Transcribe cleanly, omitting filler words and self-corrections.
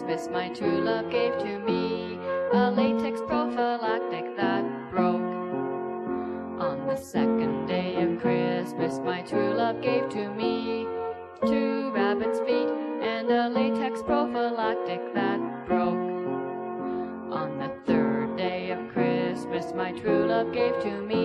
Christmas my true love gave to me a latex prophylactic that broke. On the second day of Christmas my true love gave to me 2 rabbit's feet and a latex prophylactic that broke. On the third day of Christmas my true love gave to me